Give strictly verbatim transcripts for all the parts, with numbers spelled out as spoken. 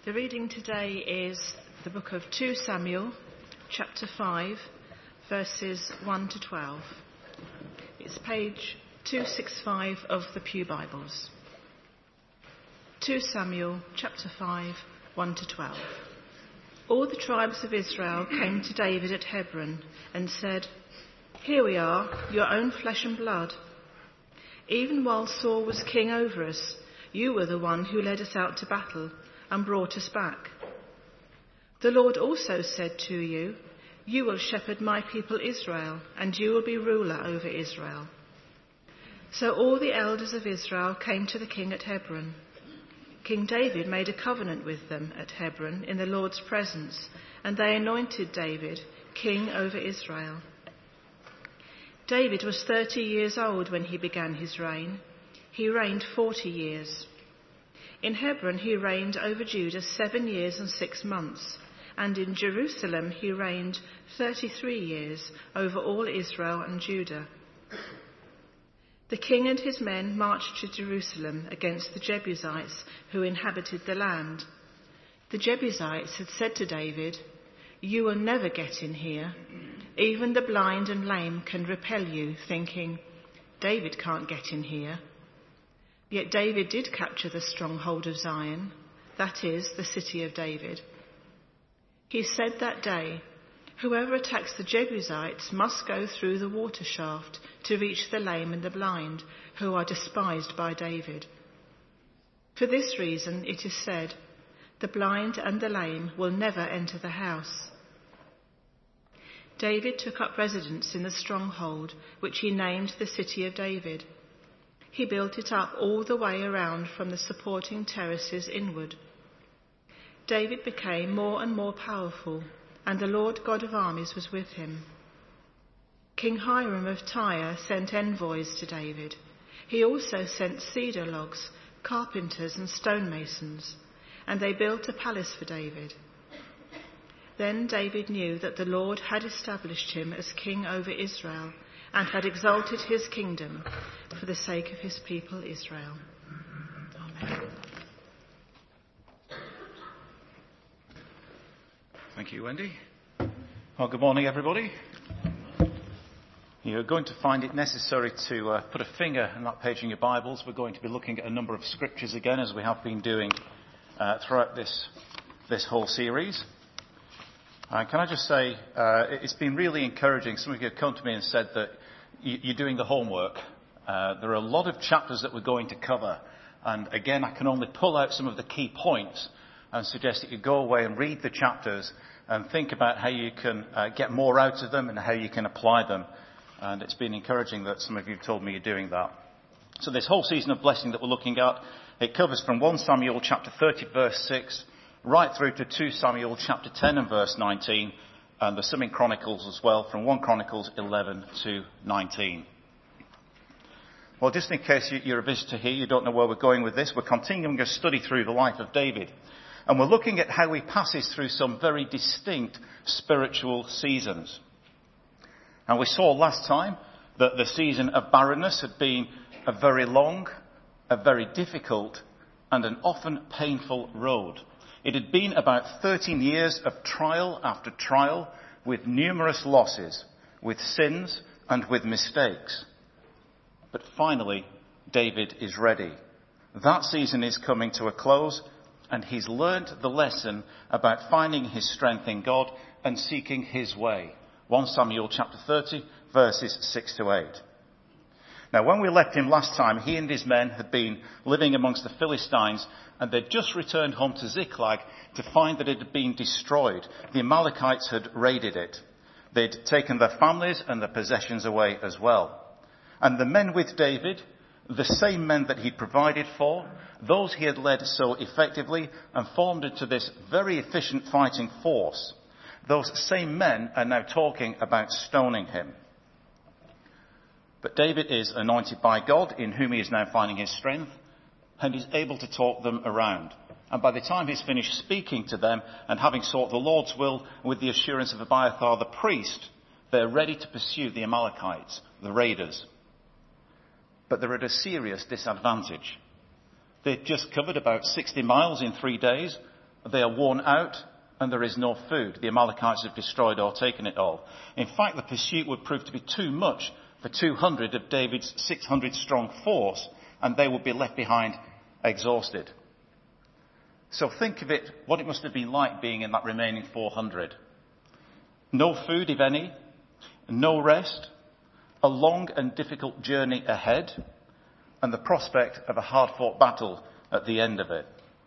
The reading today is the book of Second Samuel, chapter five, verses one to twelve. It's page two sixty-five of the Pew Bibles. Second Samuel, chapter five, one to twelve. All the tribes of Israel came to David at Hebron and said, "Here we are, your own flesh and blood. Even while Saul was king over us, you were the one who led us out to battle and brought us back. The Lord also said to you, 'You will shepherd my people Israel, and you will be ruler over Israel.'" So all the elders of Israel came to the king at Hebron. King David made a covenant with them at Hebron in the Lord's presence, and they anointed David king over Israel. David was thirty years old when he began his reign. He reigned forty years. In Hebron he reigned over Judah seven years and six months, and in Jerusalem he reigned thirty-three years over all Israel and Judah. The king and his men marched to Jerusalem against the Jebusites who inhabited the land. The Jebusites had said to David, "You will never get in here. Even the blind and lame can repel you," thinking, "David can't get in here." Yet David did capture the stronghold of Zion, that is, the city of David. He said that day, "Whoever attacks the Jebusites must go through the water shaft to reach the lame and the blind, who are despised by David." For this reason it is said, "The blind and the lame will never enter the house." David took up residence in the stronghold, which he named the City of David. He built it up all the way around from the supporting terraces inward. David became more and more powerful, and the Lord God of armies was with him. King Hiram of Tyre sent envoys to David. He also sent cedar logs, carpenters and stonemasons, and they built a palace for David. Then David knew that the Lord had established him as king over Israel and had exalted his kingdom for the sake of his people Israel. Amen. Thank you, Wendy. Well, good morning, everybody. You're going to find it necessary to uh, put a finger on that page in your Bibles. We're going to be looking at a number of scriptures again, as we have been doing uh, throughout this this whole series. Uh, can I just say, uh, it's been really encouraging. Some of you have come to me and said that you, you're doing the homework. Uh, there are a lot of chapters that we're going to cover. And again, I can only pull out some of the key points and suggest that you go away and read the chapters and think about how you can uh, get more out of them and how you can apply them. And it's been encouraging that some of you have told me you're doing that. So this whole season of blessing that we're looking at, it covers from First Samuel chapter thirty, verse six, right through to Second Samuel chapter ten and verse nineteen, and there's some in Chronicles as well, from First Chronicles eleven to nineteen. Well, just in case you're a visitor here, you don't know where we're going with this, we're continuing a study through the life of David. And we're looking at how he passes through some very distinct spiritual seasons. And we saw last time that the season of barrenness had been a very long, a very difficult, and an often painful road. It had been about thirteen years of trial after trial, with numerous losses, with sins and with mistakes. But finally, David is ready. That season is coming to a close, and he's learned the lesson about finding his strength in God and seeking his way. First Samuel chapter thirty, verses six to eight. Now, when we left him last time, he and his men had been living amongst the Philistines, and they'd just returned home to Ziklag to find that it had been destroyed. The Amalekites had raided it. They'd taken their families and their possessions away as well. And the men with David, the same men that he'd provided for, those he had led so effectively and formed into this very efficient fighting force, those same men are now talking about stoning him. But David is anointed by God, in whom he is now finding his strength, and is able to talk them around. And by the time he's finished speaking to them and having sought the Lord's will with the assurance of Abiathar the priest, they're ready to pursue the Amalekites, the raiders. But they're at a serious disadvantage. They'd just covered about sixty miles in three days, They are worn out and there is no food. The Amalekites have destroyed or taken it all. In fact, the pursuit would prove to be too much for two hundred of David's six hundred strong force, and they would be left behind exhausted. So think of it, what it must have been like being in that remaining four hundred. No food, if any, no rest, a long and difficult journey ahead, and the prospect of a hard-fought battle at the end of it.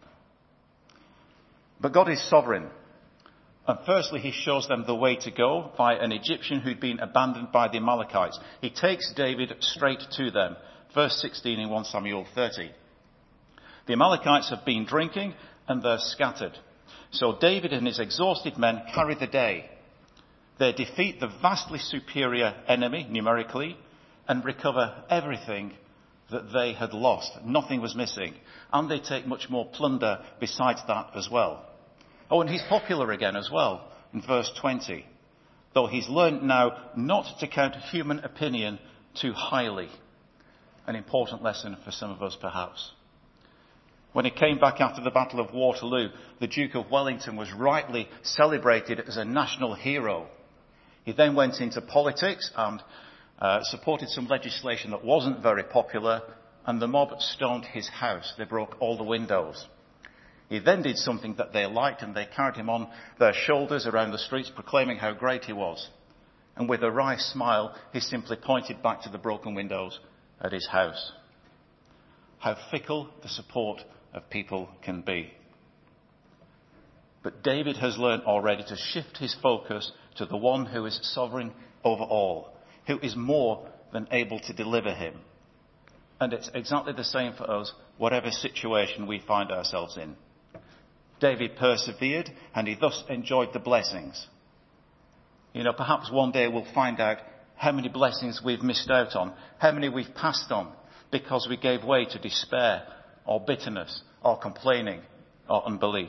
But God is sovereign. And firstly, he shows them the way to go by an Egyptian who'd been abandoned by the Amalekites. He takes David straight to them. Verse sixteen in First Samuel thirty. The Amalekites have been drinking and they're scattered. So David and his exhausted men carry the day. They defeat the vastly superior enemy numerically and recover everything that they had lost. Nothing was missing. And they take much more plunder besides that as well. Oh, and he's popular again as well in verse twenty. Though he's learned now not to count human opinion too highly. An important lesson for some of us perhaps. When he came back after the Battle of Waterloo, the Duke of Wellington was rightly celebrated as a national hero. He then went into politics and uh, supported some legislation that wasn't very popular, and the mob stoned his house. They broke all the windows. He then did something that they liked, and they carried him on their shoulders around the streets, proclaiming how great he was. And with a wry smile, he simply pointed back to the broken windows at his house. How fickle the support of people can be. But David has learned already to shift his focus to the one who is sovereign over all, who is more than able to deliver him. And it's exactly the same for us, whatever situation we find ourselves in. David persevered, and he thus enjoyed the blessings. You know, perhaps one day we'll find out how many blessings we've missed out on, how many we've passed on, because we gave way to despair, or bitterness, or complaining, or unbelief.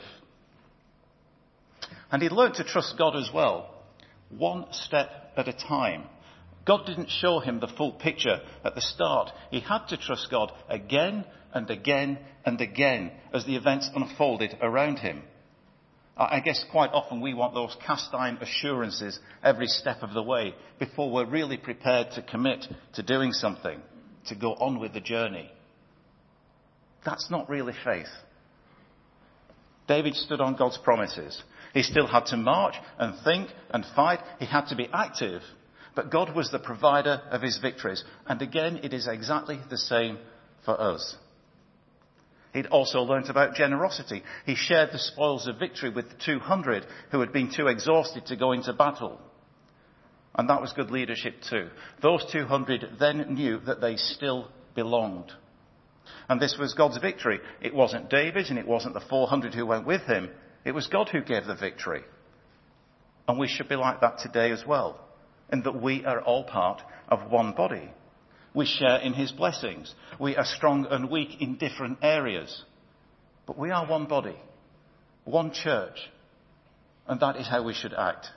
And he learned to trust God as well, one step at a time. God didn't show him the full picture at the start. He had to trust God again and again and again as the events unfolded around him. I guess quite often we want those cast iron assurances every step of the way before we're really prepared to commit to doing something, to go on with the journey. That's not really faith. David stood on God's promises. He still had to march and think and fight. He had to be active. But God was the provider of his victories. And again, it is exactly the same for us. He'd also learnt about generosity. He shared the spoils of victory with the two hundred who had been too exhausted to go into battle. And that was good leadership too. Those two hundred then knew that they still belonged. And this was God's victory. It wasn't David and it wasn't the four hundred who went with him. It was God who gave the victory. And we should be like that today as well, in that we are all part of one body. We share in his blessings. We are strong and weak in different areas. But we are one body, one church, and that is how we should act.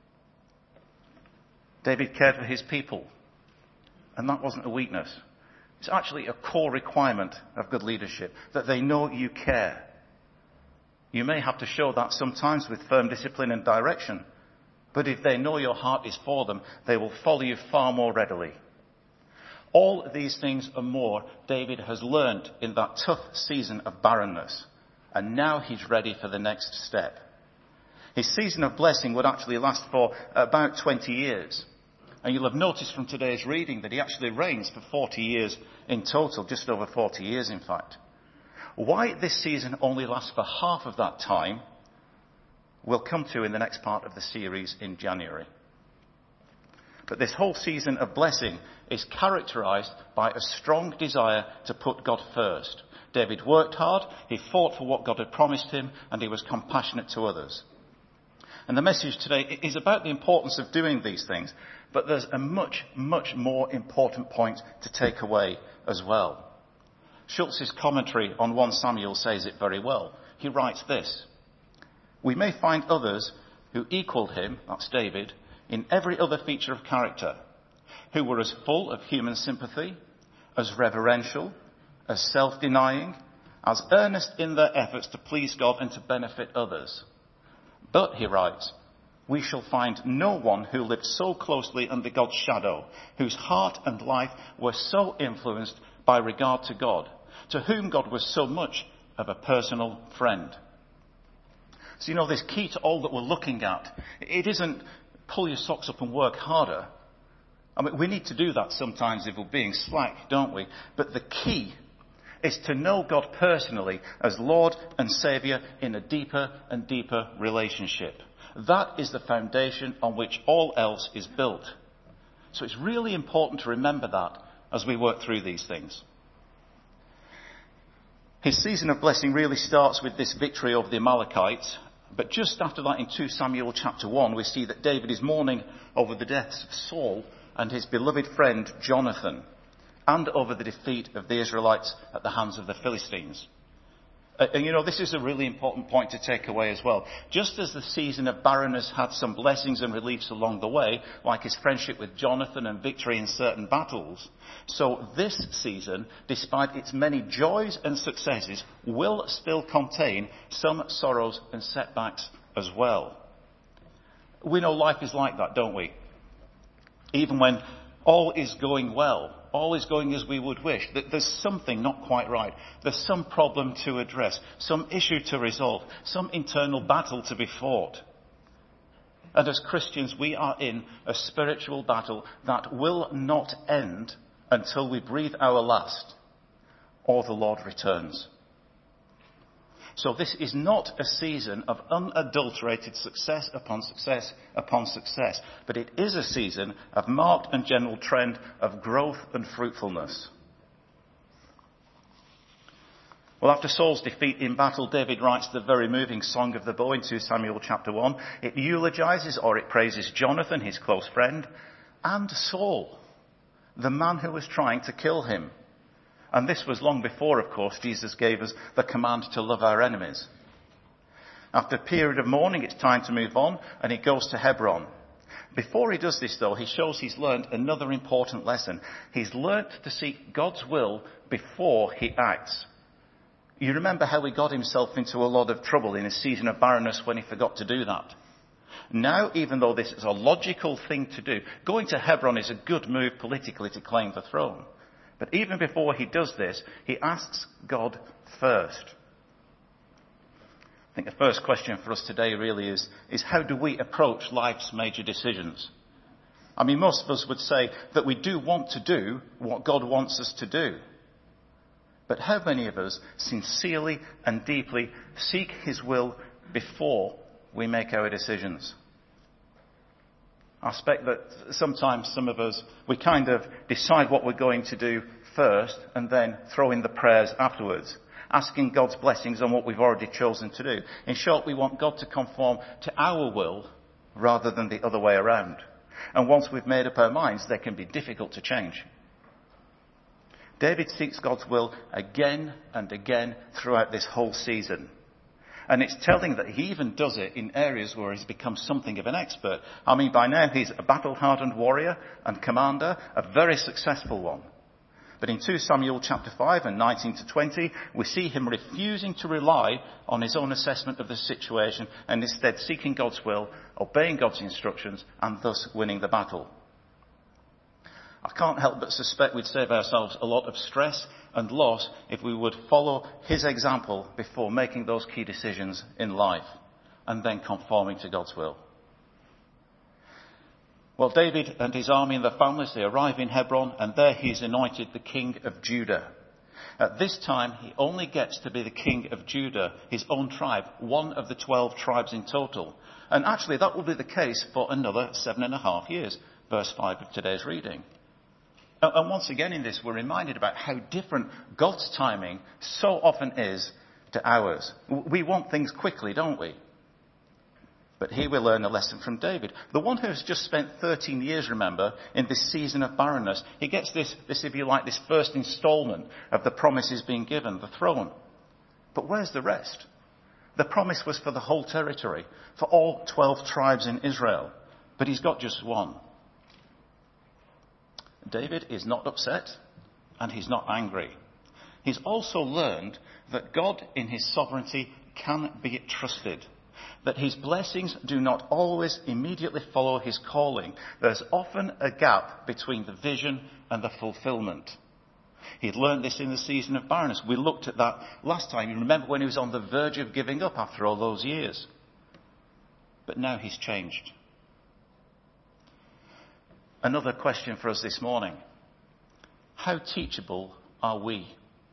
David cared for his people, and that wasn't a weakness. It's actually a core requirement of good leadership, that they know you care. You may have to show that sometimes with firm discipline and direction, but if they know your heart is for them, they will follow you far more readily. All these things and more David has learned in that tough season of barrenness, and now he's ready for the next step. His season of blessing would actually last for about twenty years. And you'll have noticed from today's reading that he actually reigns for forty years in total, just over forty years in fact. Why this season only lasts for half of that time, we'll come to in the next part of the series in January. But this whole season of blessing is characterized by a strong desire to put God first. David worked hard, he fought for what God had promised him, and he was compassionate to others. And the message today is about the importance of doing these things, but there's a much, much more important point to take away as well. Schultz's commentary on First Samuel says it very well. He writes this: we may find others who equalled him, that's David, in every other feature of character, who were as full of human sympathy, as reverential, as self-denying, as earnest in their efforts to please God and to benefit others. But, he writes, we shall find no one who lived so closely under God's shadow, whose heart and life were so influenced by regard to God, to whom God was so much of a personal friend. So, you know, this key to all that we're looking at, it isn't pull your socks up and work harder. I mean, we need to do that sometimes if we're being slack, don't we? But the key is to know God personally as Lord and Saviour in a deeper and deeper relationship. That is the foundation on which all else is built. So it's really important to remember that as we work through these things. His season of blessing really starts with this victory over the Amalekites. But just after that, in Second Samuel chapter one, we see that David is mourning over the deaths of Saul and his beloved friend Jonathan, and over the defeat of the Israelites at the hands of the Philistines. Uh, and you know, this is a really important point to take away as well. Just as the season of barrenness had some blessings and reliefs along the way, like his friendship with Jonathan and victory in certain battles, so this season, despite its many joys and successes, will still contain some sorrows and setbacks as well. We know life is like that, don't we? Even when all is going well, all is going as we would wish, that there's something not quite right. There's some problem to address, some issue to resolve, some internal battle to be fought. And as Christians, we are in a spiritual battle that will not end until we breathe our last or the Lord returns. So this is not a season of unadulterated success upon success upon success, but it is a season of marked and general trend of growth and fruitfulness. Well, after Saul's defeat in battle, David writes the very moving Song of the Bow in Second Samuel chapter one. It eulogizes or it praises Jonathan, his close friend, and Saul, the man who was trying to kill him. And this was long before, of course, Jesus gave us the command to love our enemies. After a period of mourning, it's time to move on, and he goes to Hebron. Before he does this, though, he shows he's learned another important lesson. He's learnt to seek God's will before he acts. You remember how he got himself into a lot of trouble in his season of barrenness when he forgot to do that. Now, even though this is a logical thing to do, going to Hebron is a good move politically to claim the throne. But even before he does this, he asks God first. I think the first question for us today really is, is how do we approach life's major decisions? I mean, most of us would say that we do want to do what God wants us to do. But how many of us sincerely and deeply seek his will before we make our decisions? I suspect that sometimes some of us, we kind of decide what we're going to do first and then throw in the prayers afterwards, asking God's blessings on what we've already chosen to do. In short, we want God to conform to our will rather than the other way around. And once we've made up our minds, they can be difficult to change. David seeks God's will again and again throughout this whole season. And it's telling that he even does it in areas where he's become something of an expert. I mean, by now he's a battle-hardened warrior and commander, a very successful one. But in Second Samuel chapter five and nineteen to twenty, we see him refusing to rely on his own assessment of the situation and instead seeking God's will, obeying God's instructions, and thus winning the battle. I can't help but suspect we'd save ourselves a lot of stress and loss if we would follow his example before making those key decisions in life and then conforming to God's will. Well, David and his army and their families, they arrive in Hebron, and there he's anointed the king of Judah. At this time, he only gets to be the king of Judah, his own tribe, one of the twelve tribes in total. And actually, that will be the case for another seven and a half years, verse five of today's reading. And once again in this, we're reminded about how different God's timing so often is to ours. We want things quickly, don't we? But here we learn a lesson from David. The one who has just spent thirteen years, remember, in this season of barrenness. He gets this, this, if you like, this first installment of the promises being given, the throne. But where's the rest? The promise was for the whole territory, for all twelve tribes in Israel. But he's got just one. David is not upset and he's not angry. he's also learned that God in his sovereignty can be trusted, that his blessings do not always immediately follow his calling. There's often a gap between the vision and the fulfillment. He'd learned this in the season of barrenness. We looked at that last time. You remember when he was on the verge of giving up after all those years. But now he's changed. Another question for us this morning. How teachable are we?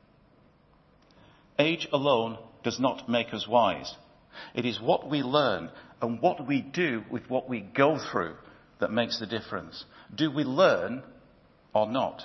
Age alone does not make us wise. It is what we learn and what we do with what we go through that makes the difference. Do we learn or not?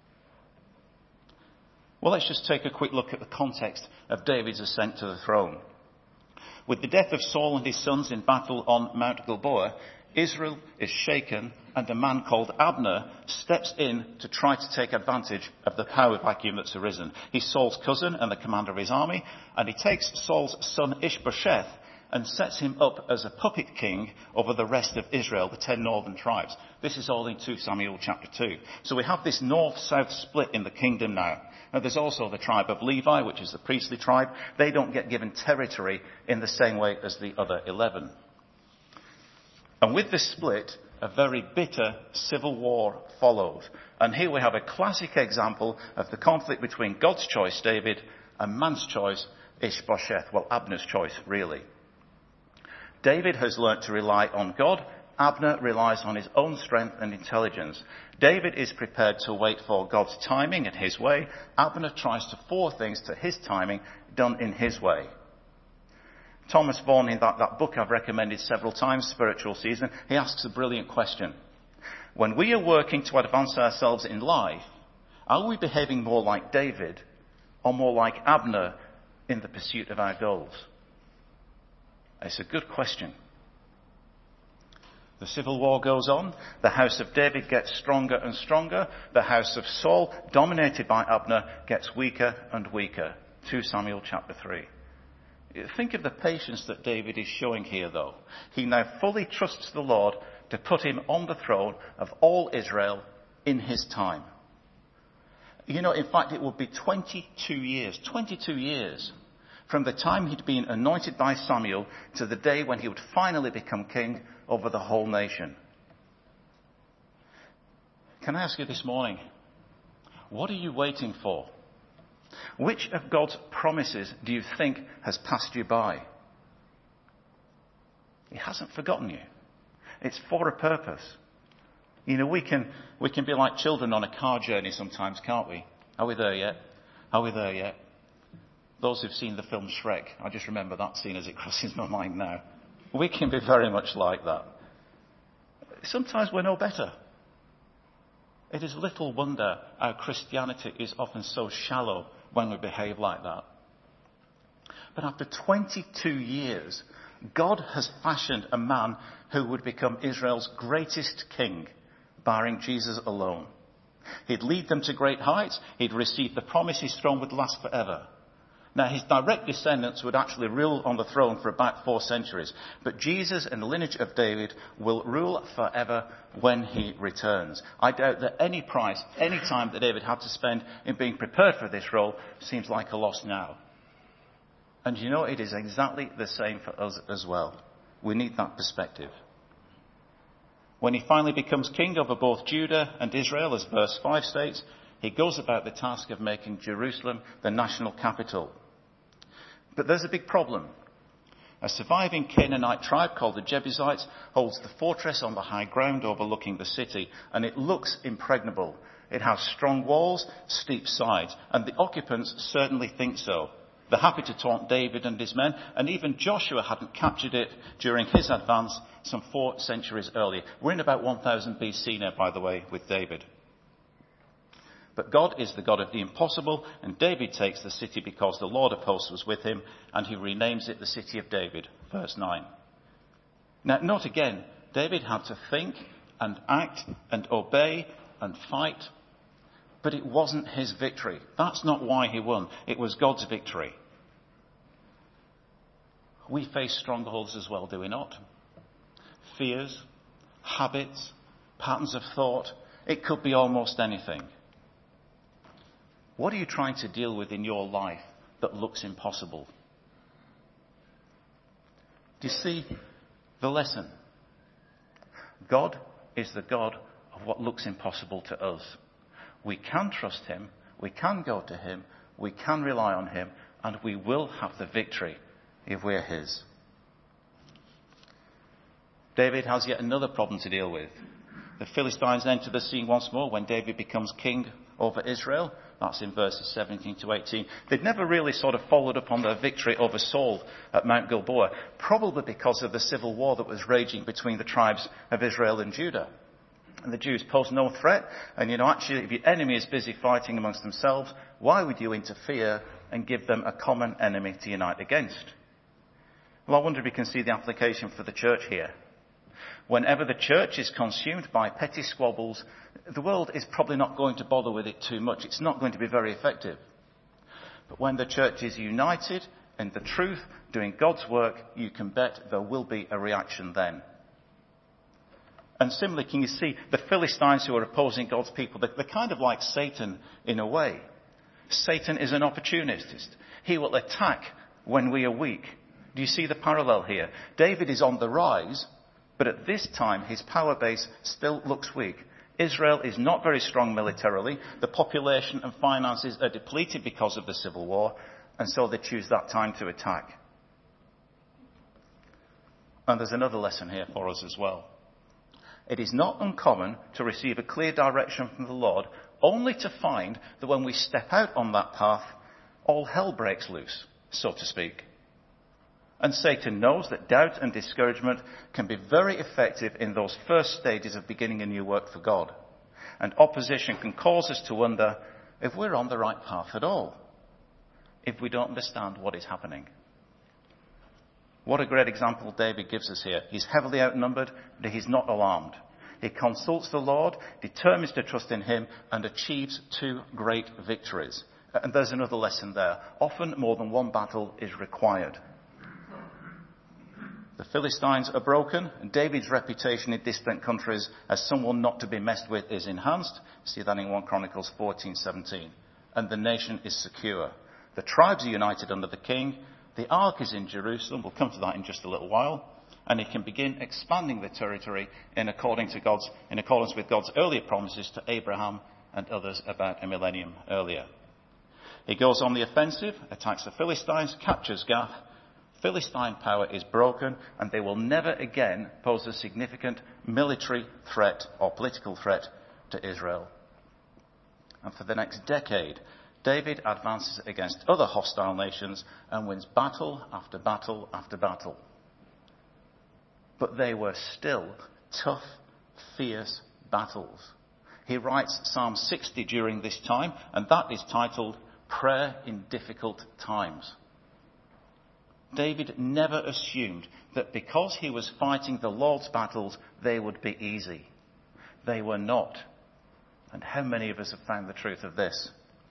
Well, let's just take a quick look at the context of David's ascent to the throne. With the death of Saul and his sons in battle on Mount Gilboa, Israel is shaken, and a man called Abner steps in to try to take advantage of the power vacuum that's arisen. He's Saul's cousin and the commander of his army, and he takes Saul's son Ishbosheth and sets him up as a puppet king over the rest of Israel, the ten northern tribes. This is all in Second Samuel chapter two. So we have this north-south split in the kingdom now. Now there's also the tribe of Levi, which is the priestly tribe. They don't get given territory in the same way as the other eleven. And with this split, a very bitter civil war followed. And here we have a classic example of the conflict between God's choice, David, and man's choice, Ishbosheth. Well, Abner's choice, really. David has learnt to rely on God. Abner relies on his own strength and intelligence. David is prepared to wait for God's timing and his way. Abner tries to force things to his timing, done in his way. Thomas Vaughan, in that, that book I've recommended several times, Spiritual Season, he asks a brilliant question. When we are working to advance ourselves in life, are we behaving more like David or more like Abner in the pursuit of our goals? It's a good question. The civil war goes on. The house of David gets stronger and stronger. The house of Saul, dominated by Abner, gets weaker and weaker. Second Samuel chapter three. Think of the patience that David is showing here, though. He now fully trusts the Lord to put him on the throne of all Israel in his time. You know, in fact, it would be twenty-two years, twenty-two years from the time he'd been anointed by Samuel to the day when he would finally become king over the whole nation. Can I ask you this morning, what are you waiting for? Which of God's promises do you think has passed you by? He hasn't forgotten you. It's for a purpose. You know, we can, we can be like children on a car journey sometimes, can't we? Are we there yet? Are we there yet? Those who've seen the film Shrek, I just remember that scene as it crosses my mind now. We can be very much like that. Sometimes we're no better. It is little wonder our Christianity is often so shallow when we behave like that. But after twenty-two years, God has fashioned a man who would become Israel's greatest king, barring Jesus alone. He'd lead them to great heights. He'd receive the promise his throne would last forever. Now, his direct descendants would actually rule on the throne for about four centuries. But Jesus and the lineage of David will rule forever when he returns. I doubt that any price, any time that David had to spend in being prepared for this role seems like a loss now. And you know, it is exactly the same for us as well. We need that perspective. When he finally becomes king over both Judah and Israel, as verse five states, he goes about the task of making Jerusalem the national capital. But there's a big problem. A surviving Canaanite tribe called the Jebusites holds the fortress on the high ground overlooking the city, and it looks impregnable. It has strong walls, steep sides, and the occupants certainly think so. They're happy to taunt David and his men, and even Joshua hadn't captured it during his advance some four centuries earlier. We're in about one thousand B C now, by the way, with David. But God is the God of the impossible, and David takes the city because the Lord of hosts was with him, and he renames it the city of David, verse nine. Now, note again, David had to think and act and obey and fight, but it wasn't his victory. That's not why he won. It was God's victory. We face strongholds as well, do we not? Fears, habits, patterns of thought. It could be almost anything. What are you trying to deal with in your life that looks impossible? Do you see the lesson? God is the God of what looks impossible to us. We can trust him, we can go to him, we can rely on him, and we will have the victory if we're his. David has yet another problem to deal with. The Philistines enter the scene once more when David becomes king over Israel. That's in verses seventeen to eighteen. They'd never really sort of followed up on their victory over Saul at Mount Gilboa, probably because of the civil war that was raging between the tribes of Israel and Judah. And the Jews posed no threat. And, you know, actually, if your enemy is busy fighting amongst themselves, why would you interfere and give them a common enemy to unite against? Well, I wonder if you can see the application for the church here. Whenever the church is consumed by petty squabbles, the world is probably not going to bother with it too much. It's not going to be very effective. But when the church is united in the truth, doing God's work, you can bet there will be a reaction then. And similarly, can you see the Philistines who are opposing God's people? They're, they're kind of like Satan in a way. Satan is an opportunist. He will attack when we are weak. Do you see the parallel here? David is on the rise, but at this time his power base still looks weak. Israel is not very strong militarily. The population and finances are depleted because of the civil war, and so they choose that time to attack. And there's another lesson here for us as well. It is not uncommon to receive a clear direction from the Lord, only to find that when we step out on that path, all hell breaks loose, so to speak. And Satan knows that doubt and discouragement can be very effective in those first stages of beginning a new work for God. And opposition can cause us to wonder if we're on the right path at all, if we don't understand what is happening. What a great example David gives us here. He's heavily outnumbered, but he's not alarmed. He consults the Lord, determines to trust in him, and achieves two great victories. And there's another lesson there. Often more than one battle is required. The Philistines are broken, and David's reputation in distant countries as someone not to be messed with is enhanced. See that in First Chronicles fourteen seventeen. And the nation is secure. The tribes are united under the king. The ark is in Jerusalem. We'll come to that in just a little while. And he can begin expanding the territory in, according to God's, in accordance with God's earlier promises to Abraham and others about a millennium earlier. He goes on the offensive, attacks the Philistines, captures Gath. Philistine power is broken, and they will never again pose a significant military threat or political threat to Israel. And for the next decade, David advances against other hostile nations and wins battle after battle after battle. But they were still tough, fierce battles. He writes Psalm sixty during this time, and that is titled Prayer in Difficult Times. David never assumed that because he was fighting the Lord's battles, they would be easy. They were not. And how many of us have found the truth of this?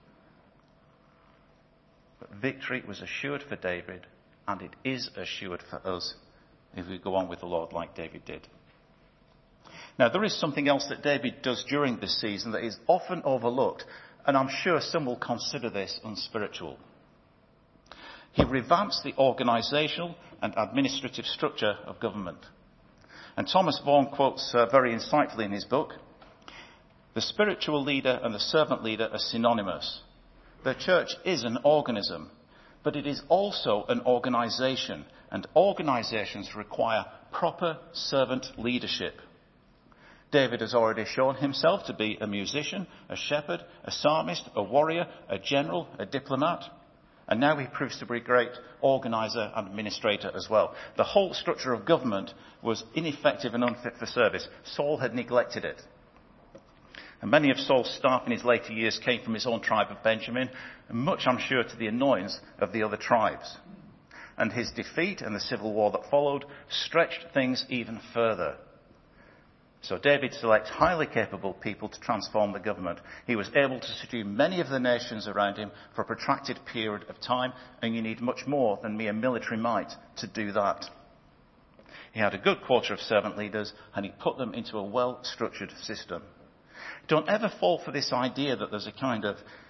But victory was assured for David, and it is assured for us if we go on with the Lord like David did. Now, there is something else that David does during this season that is often overlooked, and I'm sure some will consider this unspiritual. He revamps the organisational and administrative structure of government. And Thomas Vaughan quotes uh, very insightfully in his book, "The spiritual leader and the servant leader are synonymous. The church is an organism, but it is also an organisation, and organisations require proper servant leadership. David has already shown himself to be a musician, a shepherd, a psalmist, a warrior, a general, a diplomat. And now he proves to be a great organiser and administrator as well. The whole structure of government was ineffective and unfit for service. Saul had neglected it. And many of Saul's staff in his later years came from his own tribe of Benjamin, and much, I'm sure, to the annoyance of the other tribes. And his defeat and the civil war that followed stretched things even further. So David selects highly capable people to transform the government. He was able to subdue many of the nations around him for a protracted period of time, and you need much more than mere military might to do that. He had a good quarter of servant leaders, and he put them into a well-structured system. Don't ever fall for this idea that there's a kind of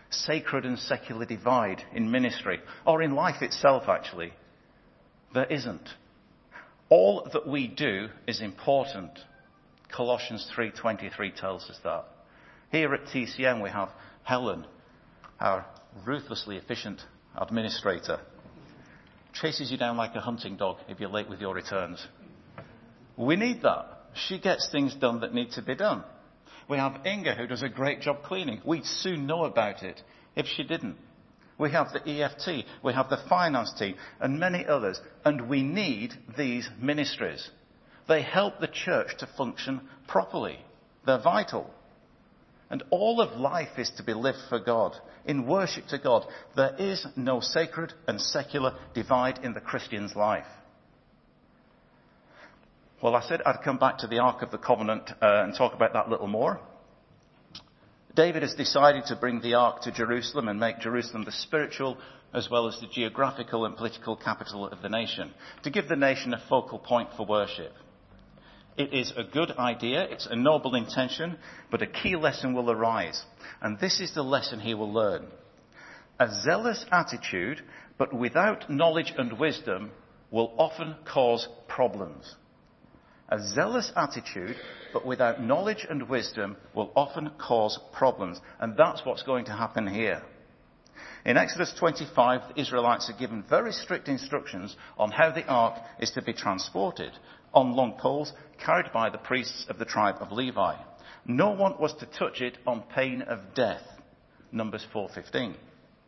sacred and secular divide in ministry, or in life itself actually. There isn't. All that we do is important. Colossians three twenty-three tells us that. Here at T C M we have Helen, our ruthlessly efficient administrator. Chases you down like a hunting dog if you're late with your returns. We need that. She gets things done that need to be done. We have Inga, who does a great job cleaning. We'd soon know about it if she didn't. We have the E F T, we have the finance team, and many others. And we need these ministries. They help the church to function properly. They're vital. And all of life is to be lived for God, in worship to God. There is no sacred and secular divide in the Christian's life. Well, I said I'd come back to the Ark of the Covenant uh, and talk about that a little more. David has decided to bring the Ark to Jerusalem and make Jerusalem the spiritual as well as the geographical and political capital of the nation, to give the nation a focal point for worship. It is a good idea, it's a noble intention, but a key lesson will arise. And this is the lesson he will learn. A zealous attitude, but without knowledge and wisdom, will often cause problems. A zealous attitude, but without knowledge and wisdom, will often cause problems. And that's what's going to happen here. In Exodus twenty-five, the Israelites are given very strict instructions on how the ark is to be transported on long poles carried by the priests of the tribe of Levi. No one was to touch it on pain of death. Numbers four fifteen.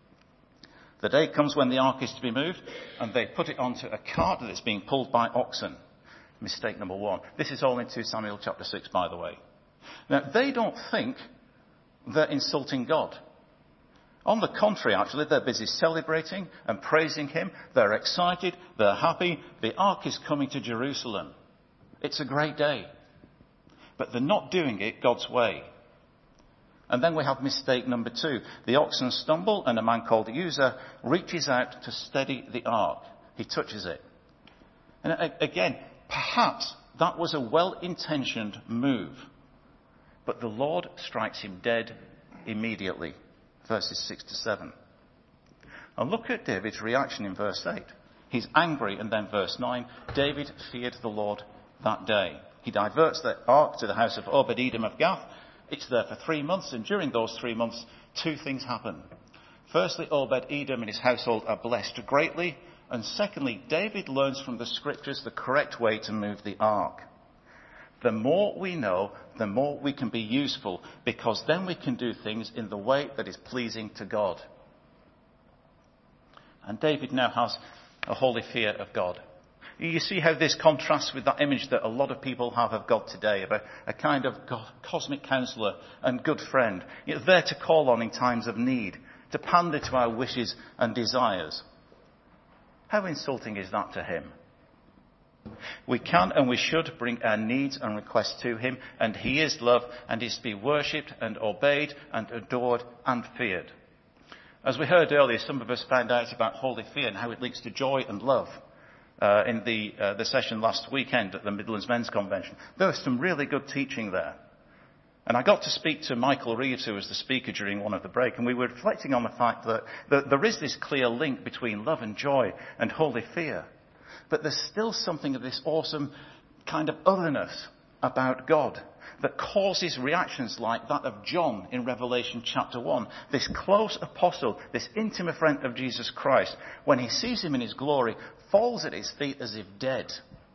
The day comes when the ark is to be moved, and they put it onto a cart that is being pulled by oxen. Mistake number one. This is all in two Samuel chapter six, by the way. Now, they don't think they're insulting God. On the contrary, actually, they're busy celebrating and praising him. They're excited. They're happy. The ark is coming to Jerusalem. It's a great day. But they're not doing it God's way. And then we have mistake number two. The oxen stumble, and a man called Uzzah reaches out to steady the ark. He touches it. And again, perhaps that was a well-intentioned move. But the Lord strikes him dead immediately. Verses six to seven. And look at David's reaction in verse eight. He's angry, and then verse nine. David feared the Lord that day. He diverts the ark to the house of Obed-Edom of Gath. It's there for three months, and during those three months, two things happen. Firstly, Obed-Edom and his household are blessed greatly. And secondly, David learns from the scriptures the correct way to move the ark. The more we know, the more we can be useful, because then we can do things in the way that is pleasing to God. And David now has a holy fear of God. You see how this contrasts with that image that a lot of people have of God today, of a, a kind of God, cosmic counselor and good friend, you know, there to call on in times of need, to pander to our wishes and desires. How insulting is that to him? We can and we should bring our needs and requests to him, and he is love and is to be worshipped and obeyed and adored and feared. As we heard earlier, some of us found out about holy fear and how it links to joy and love uh, in the, uh, the session last weekend at the Midlands Men's Convention. There was some really good teaching there. And I got to speak to Michael Reeves, who was the speaker during one of the break, and we were reflecting on the fact that, that there is this clear link between love and joy and holy fear. But there's still something of this awesome kind of otherness about God that causes reactions like that of John in Revelation chapter one. This close apostle, this intimate friend of Jesus Christ, when he sees him in his glory, falls at his feet as if dead.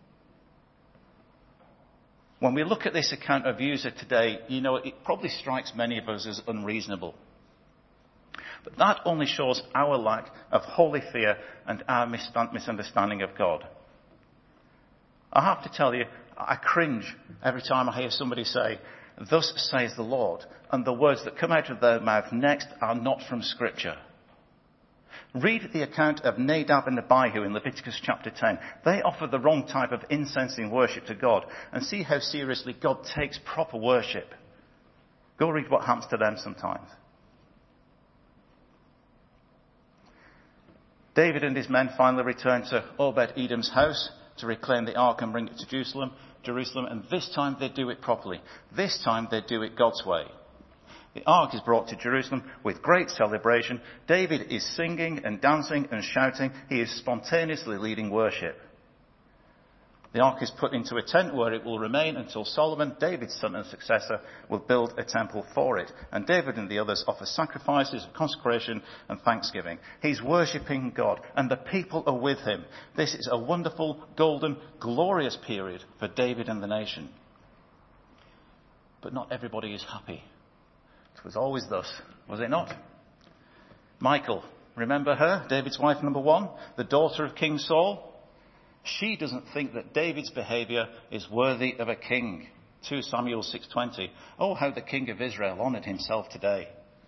When we look at this account of Uzzah today, you know, it probably strikes many of us as unreasonable. But that only shows our lack of holy fear and our misunderstanding of God. I have to tell you, I cringe every time I hear somebody say, "Thus says the Lord," and the words that come out of their mouth next are not from Scripture. Read the account of Nadab and Abihu in Leviticus chapter ten. They offer the wrong type of incense in worship to God, and see how seriously God takes proper worship. Go read what happens to them sometimes. David and his men finally return to Obed-Edom's house to reclaim the ark and bring it to Jerusalem, Jerusalem, and this time they do it properly. This time they do it God's way. The ark is brought to Jerusalem with great celebration. David is singing and dancing and shouting. He is spontaneously leading worship. The ark is put into a tent where it will remain until Solomon, David's son and successor, will build a temple for it. And David and the others offer sacrifices of consecration and thanksgiving. He's worshipping God, and the people are with him. This is a wonderful, golden, glorious period for David and the nation. But not everybody is happy. It was always thus, was it not? Michal, remember her, David's wife number one, the daughter of King Saul? She doesn't think that David's behaviour is worthy of a king. Second Samuel six twenty. Oh, how the king of Israel honoured himself today.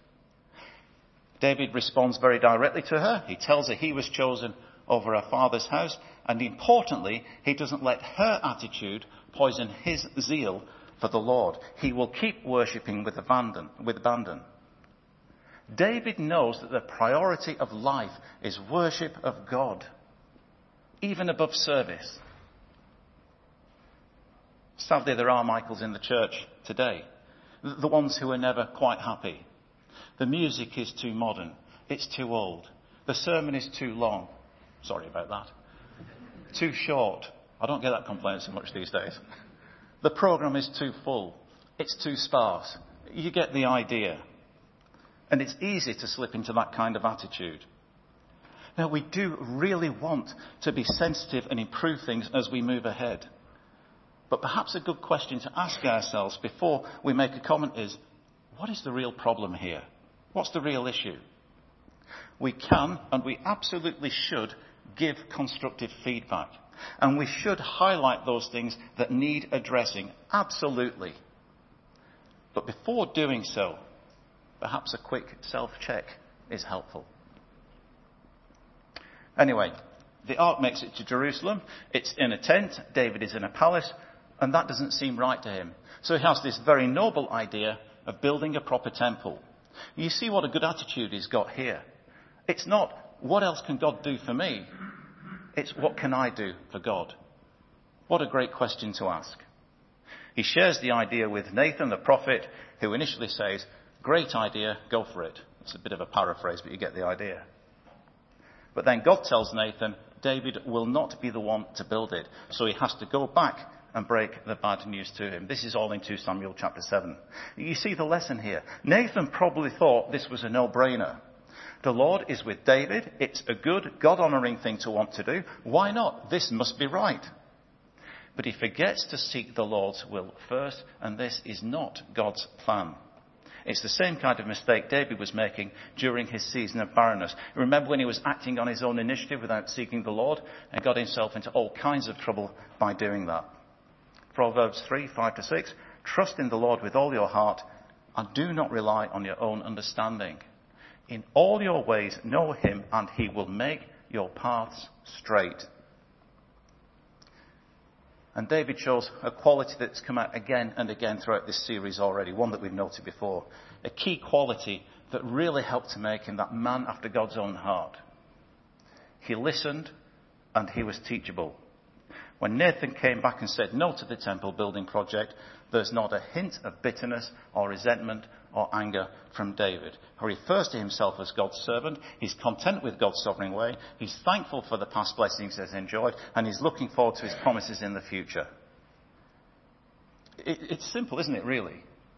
David responds very directly to her. He tells her he was chosen over her father's house. And importantly, he doesn't let her attitude poison his zeal for the Lord. He will keep worshipping with abandon, with abandon. David knows that the priority of life is worship of God, even above service. Sadly, there are Michals in the church today, the ones who are never quite happy. The music is too modern. It's too old. The sermon is too long. Sorry about that. Too short. I don't get that complaint so much these days. The programme is too full. It's too sparse. You get the idea. And it's easy to slip into that kind of attitude. Now, we do really want to be sensitive and improve things as we move ahead. But perhaps a good question to ask ourselves before we make a comment is, what is the real problem here? What's the real issue? We can and we absolutely should give constructive feedback. And we should highlight those things that need addressing. Absolutely. But before doing so, perhaps a quick self-check is helpful. Anyway, the ark makes it to Jerusalem. It's in a tent. David is in a palace. And that doesn't seem right to him. So he has this very noble idea of building a proper temple. You see what a good attitude he's got here. It's not, what else can God do for me? It's, what can I do for God? What a great question to ask. He shares the idea with Nathan, the prophet, who initially says, great idea, go for it. It's a bit of a paraphrase, but you get the idea. But then God tells Nathan, David will not be the one to build it. So he has to go back and break the bad news to him. This is all in Second Samuel chapter seven. You see the lesson here. Nathan probably thought this was a no-brainer. The Lord is with David. It's a good, God-honouring thing to want to do. Why not? This must be right. But he forgets to seek the Lord's will first, and this is not God's plan. It's the same kind of mistake David was making during his season of barrenness. Remember when he was acting on his own initiative without seeking the Lord and got himself into all kinds of trouble by doing that. Proverbs three, five to six. Trust in the Lord with all your heart and do not rely on your own understanding. In all your ways know him and he will make your paths straight. And David shows a quality that's come out again and again throughout this series already, one that we've noted before. A key quality that really helped to make him that man after God's own heart. He listened and he was teachable. When Nathan came back and said no to the temple building project, there's not a hint of bitterness or resentment or anger from David. He refers to himself as God's servant. He's content with God's sovereign way. He's thankful for the past blessings he's enjoyed. And he's looking forward to his promises in the future. It, it's simple, isn't it, really?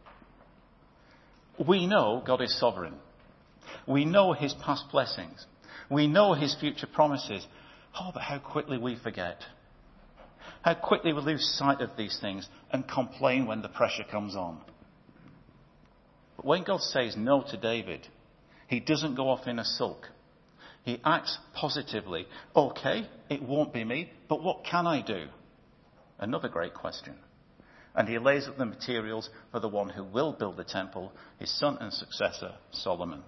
We know God is sovereign. We know his past blessings. We know his future promises. Oh, but how quickly we forget. How quickly we lose sight of these things and complain when the pressure comes on. But when God says no to David, he doesn't go off in a sulk. He acts positively. Okay, it won't be me, but what can I do? Another great question. And he lays up the materials for the one who will build the temple, his son and successor, Solomon.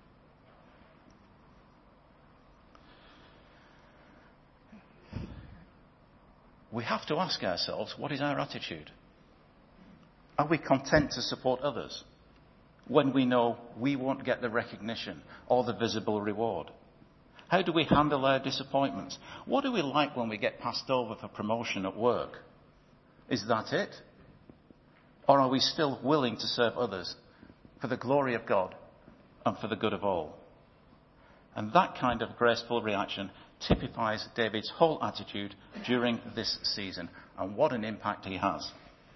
We have to ask ourselves, what is our attitude? Are we content to support others when we know we won't get the recognition or the visible reward? How do we handle our disappointments? What do we like when we get passed over for promotion at work? Is that it? Or are we still willing to serve others for the glory of God and for the good of all. And that kind of graceful reaction typifies David's whole attitude during this season, and what an impact he has.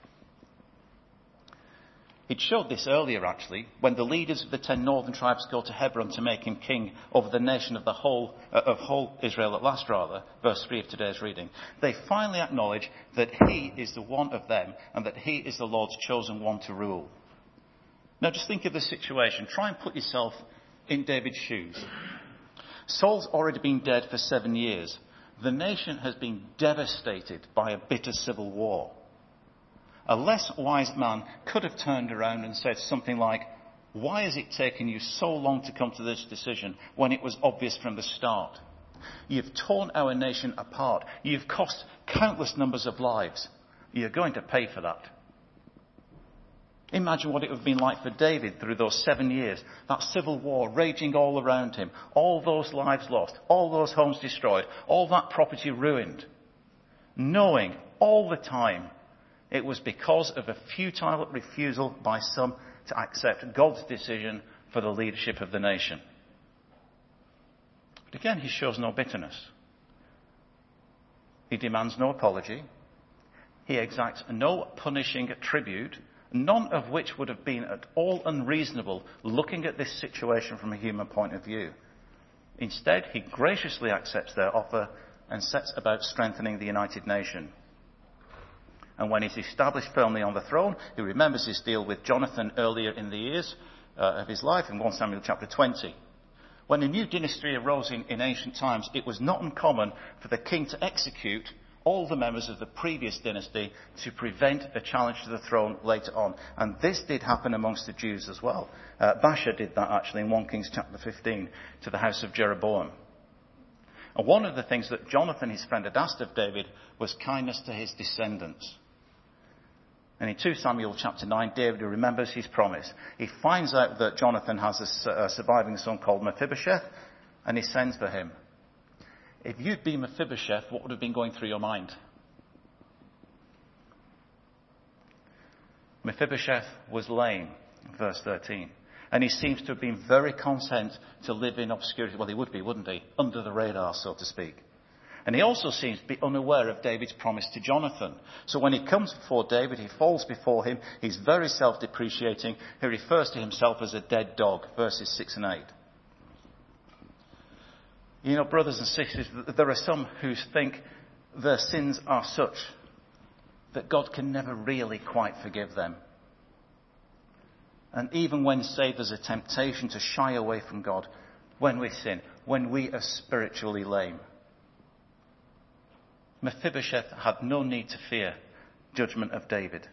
He'd showed this earlier, actually, when the leaders of the ten northern tribes go to Hebron to make him king over the nation of the whole uh, of whole Israel at last, rather, verse three of today's reading. They finally acknowledge that he is the one of them and that he is the Lord's chosen one to rule. Now, just think of the situation. Try and put yourself in David's shoes. Saul's already been dead for seven years. The nation has been devastated by a bitter civil war. A less wise man could have turned around and said something like, "Why has it taken you so long to come to this decision when it was obvious from the start? You've torn our nation apart. You've cost countless numbers of lives. You're going to pay for that." Imagine what it would have been like for David through those seven years. That civil war raging all around him. All those lives lost. All those homes destroyed. All that property ruined. Knowing all the time it was because of a futile refusal by some to accept God's decision for the leadership of the nation. But again, he shows no bitterness. He demands no apology. He exacts no punishing tribute, none of which would have been at all unreasonable looking at this situation from a human point of view. Instead, he graciously accepts their offer and sets about strengthening the united nation. And when he's established firmly on the throne, he remembers his deal with Jonathan earlier in the years uh, of his life in First Samuel chapter twenty. When a new dynasty arose in, in ancient times, it was not uncommon for the king to execute all the members of the previous dynasty to prevent a challenge to the throne later on. And this did happen amongst the Jews as well. Uh, Baasha did that actually in First Kings chapter fifteen to the house of Jeroboam. And one of the things that Jonathan, his friend, had asked of David was kindness to his descendants. And in Second Samuel chapter nine, David remembers his promise. He finds out that Jonathan has a, a surviving son called Mephibosheth, and he sends for him. If you'd been Mephibosheth, what would have been going through your mind? Mephibosheth was lame, verse thirteen. And he seems to have been very content to live in obscurity. Well, he would be, wouldn't he? Under the radar, so to speak. And he also seems to be unaware of David's promise to Jonathan. So when he comes before David, he falls before him. He's very self-depreciating. He refers to himself as a dead dog, verses six and eight. You know, brothers and sisters, there are some who think their sins are such that God can never really quite forgive them. And even when, say, there's a temptation to shy away from God, when we sin, when we are spiritually lame, Mephibosheth had no need to fear judgment of David.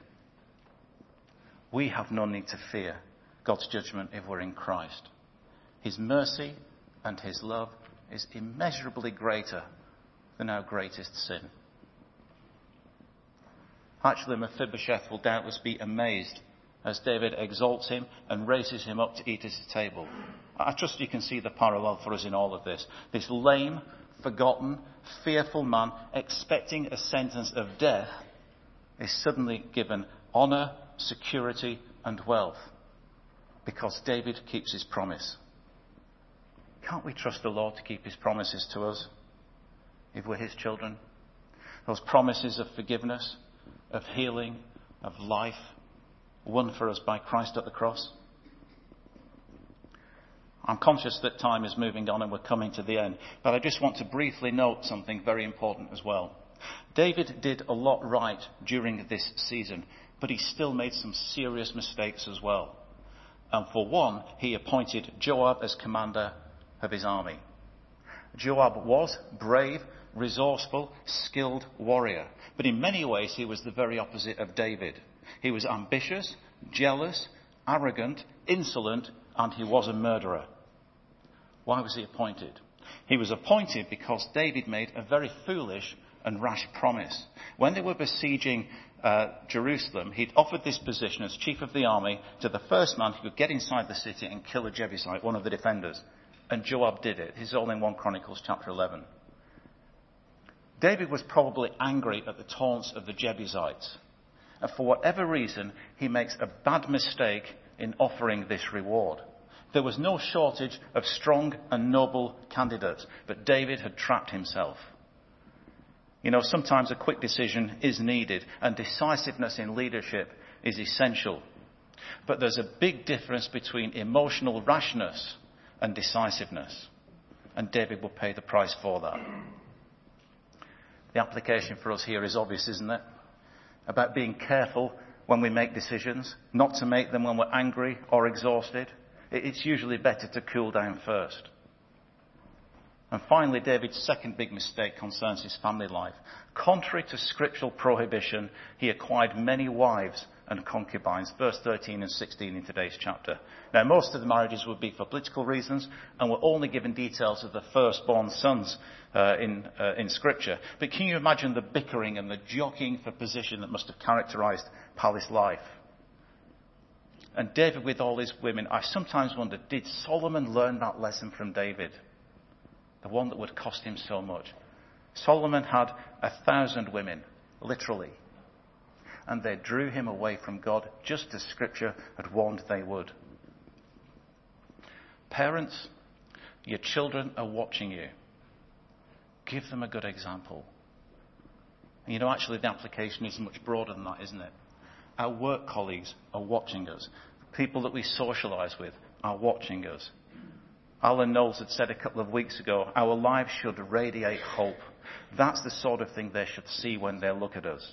We have no need to fear God's judgment if we're in Christ. His mercy and his love is immeasurably greater than our greatest sin. Actually, Mephibosheth will doubtless be amazed as David exalts him and raises him up to eat at his table. I trust you can see the parallel for us in all of this. This lame, forgotten, fearful man expecting a sentence of death is suddenly given honour, security and wealth because David keeps his promise. Can't we trust the Lord to keep his promises to us if we're his children? Those promises of forgiveness, of healing, of life, won for us by Christ at the cross. I'm conscious that time is moving on and we're coming to the end, but I just want to briefly note something very important as well. David did a lot right during this season, but he still made some serious mistakes as well. And for one, he appointed Joab as commander of his army. Joab was brave, resourceful, skilled warrior, but in many ways he was the very opposite of David. He was ambitious, jealous, arrogant, insolent, and he was a murderer. Why was he appointed? He was appointed because David made a very foolish and rash promise. When they were besieging uh, Jerusalem, he'd offered this position as chief of the army to the first man who could get inside the city and kill a Jebusite, one of the defenders. And Joab did it. This is all in First Chronicles chapter eleven. David was probably angry at the taunts of the Jebusites. And for whatever reason, he makes a bad mistake in offering this reward. There was no shortage of strong and noble candidates, but David had trapped himself. You know, sometimes a quick decision is needed, and decisiveness in leadership is essential. But there's a big difference between emotional rashness and decisiveness, and David will pay the price for that. The application for us here is obvious, isn't it? About being careful when we make decisions, not to make them when we're angry or exhausted. It's usually better to cool down first. And finally, David's second big mistake concerns his family life. Contrary to scriptural prohibition, he acquired many wives and concubines. Verse thirteen and sixteen in today's chapter. Now, most of the marriages would be for political reasons, and we're only given details of the firstborn sons uh, in, uh, in Scripture. But can you imagine the bickering and the jockeying for position that must have characterized palace life? And David with all his women, I sometimes wonder, did Solomon learn that lesson from David? The one that would cost him so much. Solomon had a thousand women, literally. And they drew him away from God, just as Scripture had warned they would. Parents, your children are watching you. Give them a good example. And you know, actually the application is much broader than that, isn't it? Our work colleagues are watching us. People that we socialise with are watching us. Alan Knowles had said a couple of weeks ago, our lives should radiate hope. That's the sort of thing they should see when they look at us.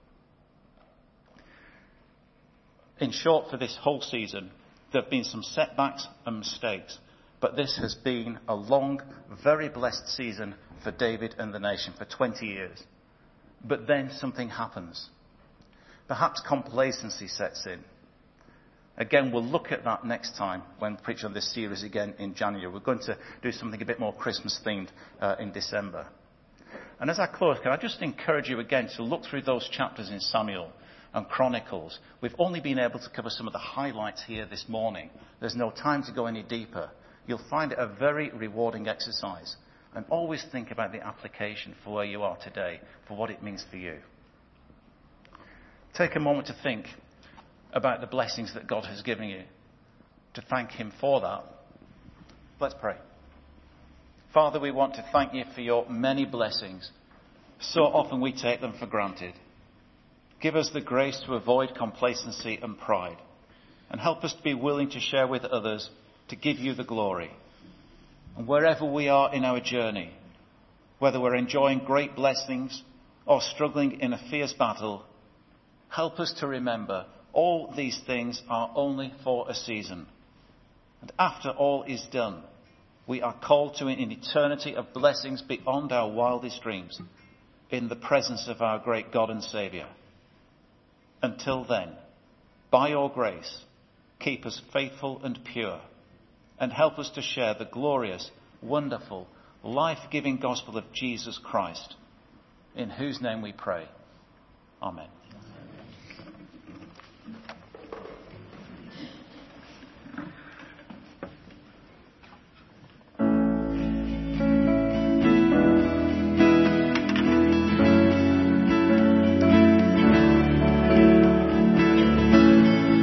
In short, for this whole season, there have been some setbacks and mistakes, but this has been a long, very blessed season for David and the nation for twenty years. But then something happens. Perhaps complacency sets in. Again, we'll look at that next time when we preach on this series again in January. We're going to do something a bit more Christmas-themed uh, in December. And as I close, can I just encourage you again to look through those chapters in Samuel and Chronicles. We've only been able to cover some of the highlights here this morning. There's no time to go any deeper. You'll find it a very rewarding exercise. And always think about the application for where you are today, for what it means for you. Take a moment to think about the blessings that God has given you, to thank Him for that. Let's pray. Father, we want to thank You for Your many blessings. So often we take them for granted. Give us the grace to avoid complacency and pride, and help us to be willing to share with others, to give You the glory. And wherever we are in our journey, whether we're enjoying great blessings or struggling in a fierce battle, help us to remember all these things are only for a season. And after all is done, we are called to an eternity of blessings beyond our wildest dreams, in the presence of our great God and Saviour. Until then, by Your grace, keep us faithful and pure, and help us to share the glorious, wonderful, life-giving gospel of Jesus Christ, in whose name we pray. Amen.